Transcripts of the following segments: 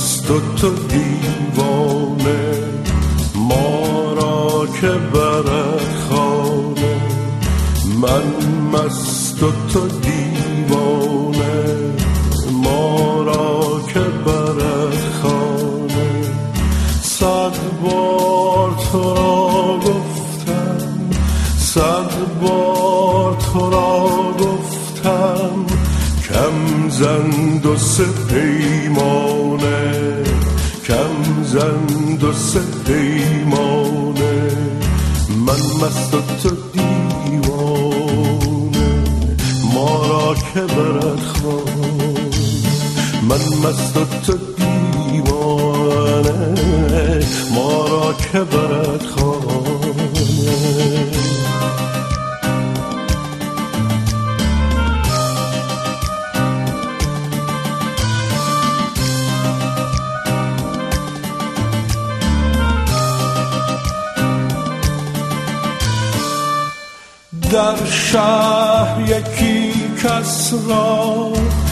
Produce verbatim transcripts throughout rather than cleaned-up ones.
مست و تو دیوانه، ما را که برد خانه. من مست و تو دیوانه، ما را که برد خانه. صد بار تو را گفتم، صد بار تو را گفتم، کم زن دو سه پیمانه، کم زن دو سه پیمانه. من مست و تو دیوانه، ما را که برد خانه. من مست و تو دیوانه، ما را که برد خانه. در شهر یکی کس را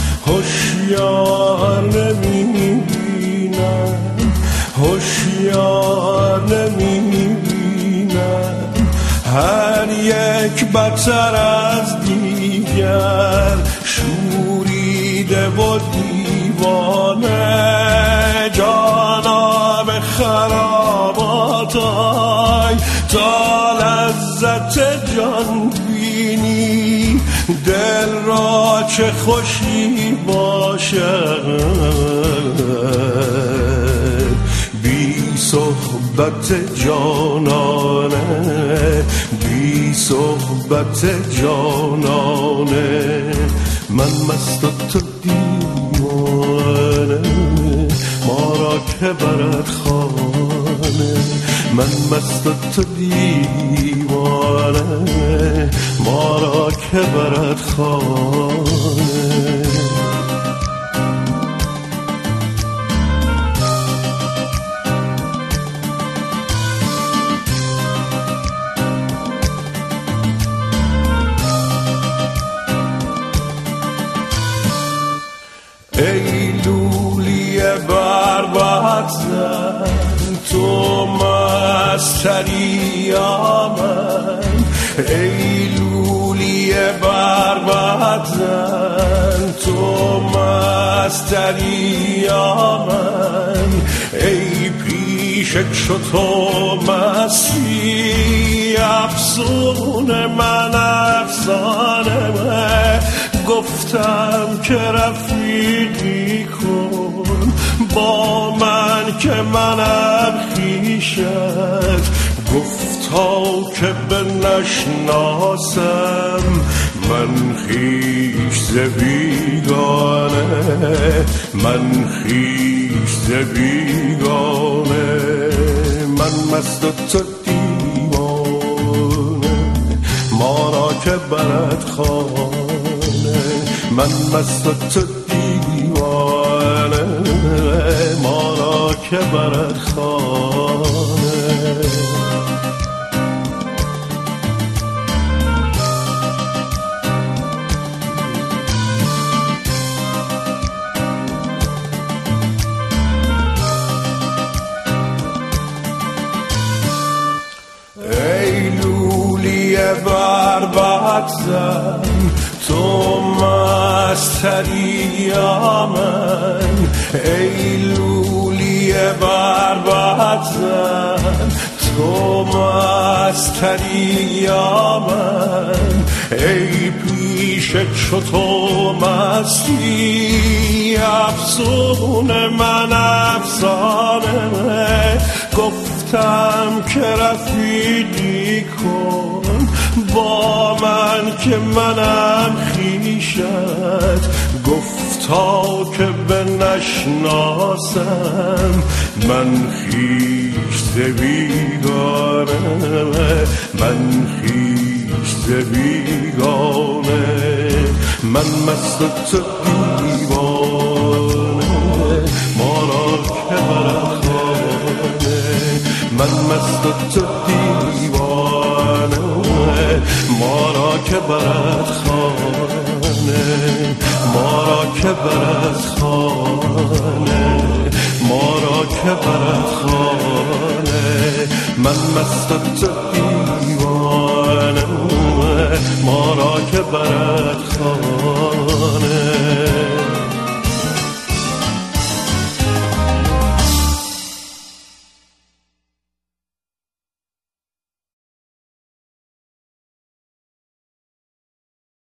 هوشیار نمی‌بینم، هوشیار نمی‌بینم. هر یک بدتر از دیگر، شوریده و دیوانه. جانا به خراباتای تا لذت جان بینی، دل را چه خوشی باشد بی صحبت جانانه، بی صحبت جانانه. من مست و تو دیوانه، ما را که برد خانه. من مست و تو دیوانه، ما را که برد خانه. ای لولی بربط زن، تو مستری یا من. ای لولی بربط زن، تو مستری یا من. ای پیشک شو تو مستی، افسون من افسانه من. گفتم که رفیقی کن با من که منم خویشت. گفتا که بنشناسم من خویش ز بیگانه، من خویش ز بیگانه. من مست و تو دیوانه، ما را که برد خانه. من مست و تو دیوانه، ما را که برد خانه. ای لولی بربط زن، تو مستری یا من. ای لولی بربط زن، تو مستری یا من. ای پیشک شو تو مستی، افسون من افسانه من. گفتم که رفیقی کن با من که منم خویشت. گفتا که بنشناسم من خویش ز بیگانه، من خویش ز بیگانه. من مست و تو دیوانه، ما را که برد خانه. من مست و تو دیوانه، ما را که برد خانه. ما را که برد خانه، که برد خانه. من مست تو دیوانه ما را که برد